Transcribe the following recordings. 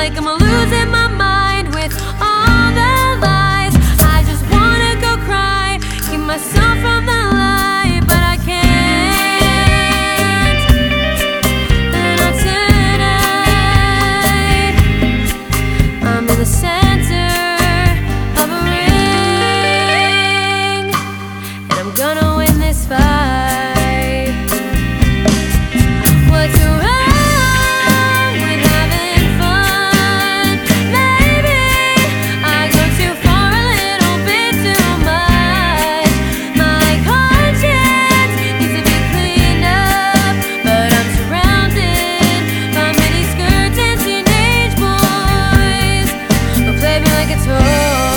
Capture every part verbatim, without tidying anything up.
like I'm losing my mind with all the lies. I just wanna go cry, keep myself from the light, but I can't. And not tonight. I'm in the center of a ring, and I'm gonna win this fight. What's wrong with having fun? Maybe I go too far, a little bit too much. My conscience needs to be cleaned up, but I'm surrounded by mini skirts and teenage boys who play me like a toy.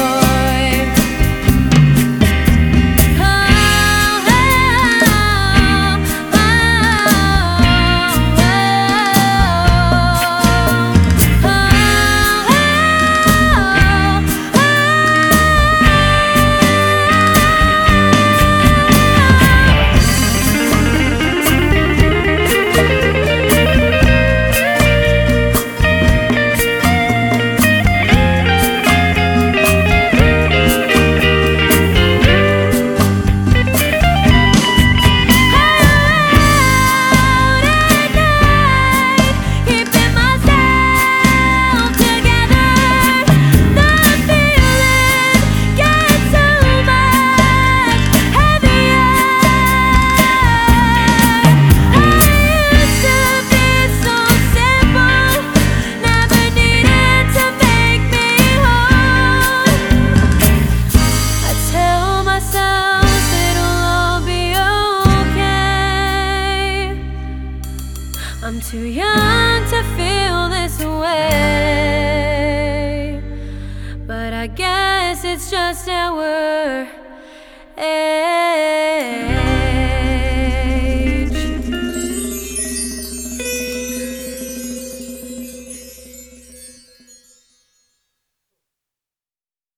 I'm too young to feel this way, but I guess it's just how we're